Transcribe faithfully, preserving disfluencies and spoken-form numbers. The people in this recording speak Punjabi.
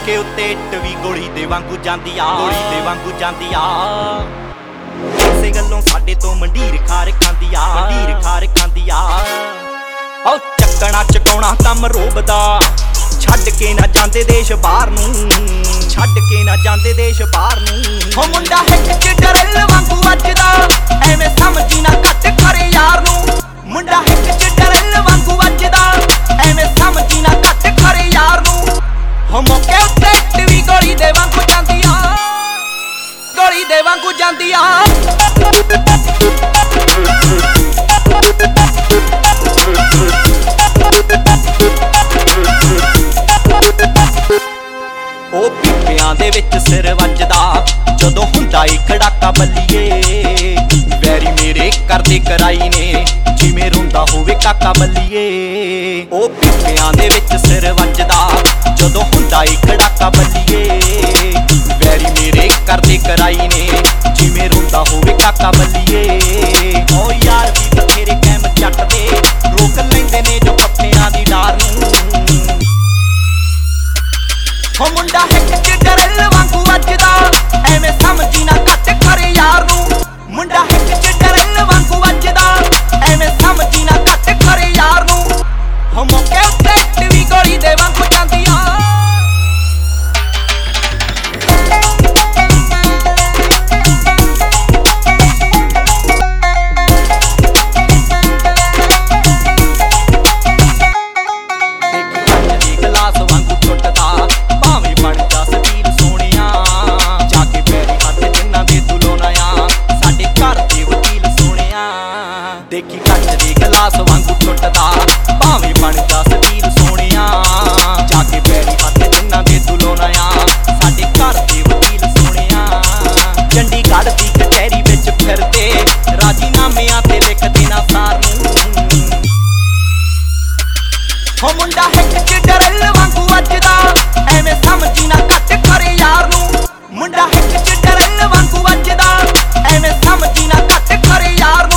ਮੌਕੇ ਉੱਤੇ ਇੱਟ ਵੀ ਗੋਲੀ ਦੇ ਵਾਂਗੂ ਜਾਂਦੀ ਆ, ਗੋਲੀ ਦੇ ਵਾਂਗੂ ਜਾਂਦੀ ਆ। ਇਸੇ ਗੱਲੋਂ ਸਾਡੇ ਤੋਂ ਮੰਡੀਰ ਖਾਰ ਖਾਂਦੀ ਆ, ਮੰਡੀਰ ਖਾਰ ਖਾਂਦੀ ਆ। ਓ ਚੱਕਣਾ ਚਕਾਉਣਾ ਕੰਮ ਰੋਬਦਾ, ਛੱਡ ਕੇ ਨਾ ਜਾਂਦੇ ਦੇਸ਼ ਬਾਹਰ ਨੂੰ, ਛੱਡ ਕੇ ਨਾ ਜਾਂਦੇ ਦੇਸ਼ ਬਾਹਰ ਨੂੰ। ਹੋ ਮੁੰਡਾ ਹਿੱਕ ਚ ਡਰਲ ਵਾਂਗੂ ਵੱਜਦਾ, ਐਵੇਂ ਸਮਝੀ ਨਾ ਘੱਟ ਕਰੇ ਯਾਰ ਨੂੰ। ਮੁੰਡਾ ਹਿੱਕ ਚ ਡਰਲ ਵਾਂਗੂ ਵੱਜਦਾ, ਐਵੇਂ ਸਮਝੀ ਨਾ ਘੱਟ ਕਰੇ ਯਾਰ ਨੂੰ। ਹੋ ਮੌਕੇ ਉੱਤੇ ਇੱਟ ਵੀ ਗੋਲੀ ਦੇ ਵਾਂਗੂ ਜਾਂਦੀ ਆ, ਗੋਲੀ ਦੇ ਵਾਂਗੂ ਜਾਂਦੀ ਆ। ਉਹ ਪੀਪਿਆਂ ਦੇ ਵਿੱਚ ਸਿਰ ਵੱਜਦਾ ਜਦੋਂ ਹੁੰਦਾ ਏ ਖੜਾਕਾ ਬੱਲੀਏ। ਵੈਰੀ ਮੇਰੇ ਕਰਦੇ ਕਰਾਈ ਨੇ ਜਿਵੇਂ ਰੋਂਦਾ ਹੋਵੇ ਕਾਕਾ ਬੱਲੀਏ। ਉਹ ਪੀਪਿਆਂ ਦੇ ਵਿੱਚ ਸਿਰ ਵੱਜਦਾ ਜਦੋਂ ਹੁੰਦਾ ਏ ਖੜਾਕਾ ਬੱਲੀਏ। ਵੈਰੀ ਮੇਰੇ ਕਰਦੇ ਕਰਾਈ ਨੇ ਜਿਵੇਂ ਰੋਂਦਾ ਹੋਵੇ ਕਾਕਾ ਬੱਲੀਏ। ਓ ਯਾਰ ਵੀ ਬਥੇਰੇ ਕੈਮ ਜੱਟ ਦੇ ਰੋਕ ਲੈਂਦੇ ਨੇ ਜੋ ਪੱਪਿਆਂ ਦੀ ਡਾਰ ਨੂੰ। ਹੋ ਮੁੰਡਾ ਹਿੱਕ ਚ ਡਰਲ ਵਾਂਗੂ ਵੱਜਦਾ, ਐਵੇਂ ਸਮਝੀ ਨਾ ਘੱਟ ਕਰੇ ਯਾਰ ਨੂੰ। ਮੁੰਡਾ ਹਿੱਕ ਚ ਡਰਲ ਵਾਂਗੂ ਵੱਜਦਾ, ਐਵੇਂ ਸਮਝੀ ਨਾ ਘੱਟ ਕਰੇ ਯਾਰ ਨੂੰ। ਹੋ ਮੌਕੇ ਉੱਤੇ ਇੱਟ ਵੀ ਗੋਲੀ ਦੇ ਵਾਂਗੂ ਜਾਂਦੀ ਆ। ਦੇਖੀ ਕੱਚ ਦੇ ਗਲਾਸ ਵਾਂਗੂ ਟੁੱਟਦਾ, ਭਾਵੇਂ ਬਣ ਜਾ ਸਵੀਰ ਸੋਹਣਿਆ। ਜਾ ਕੇ ਪੈਰੀ ਹੱਥ ਜਿੰਨਾਂ ਦੇ ਦੁਲੋਣਾ ਆ, ਸਾਡੇ ਘਰ ਦੇ ਵਕੀਲ ਸੋਹਣਿਆ। ਚੰਡੀਗੜ੍ਹ ਦੀ ਕਚਹਿਰੀ ਵਿੱਚ ਫਿਰਦੇ ਰਾਜੀਨਾਮਿਆਂ ਤੇ ਲਿਖਦੇ ਨਾ ਸਾਰ ਨੂੰ। ਹੋ ਮੁੰਡਾ ਹਿੱਕ ਚ ਡਰਲ ਵਾਂਗੂ ਵੱਜਦਾ, ਐਵੇਂ ਸਮਝੀ ਨਾ ਘੱਟ ਕਰੇ ਯਾਰ ਨੂੰ। ਮੁੰਡਾ ਹਿੱਕ ਚ ਡਰਲ ਵਾਂਗੂ ਵੱਜਦਾ, ਐਵੇਂ ਸਮਝੀ ਨਾ ਘੱਟ ਕਰੇ ਯਾਰ ਨੂੰ।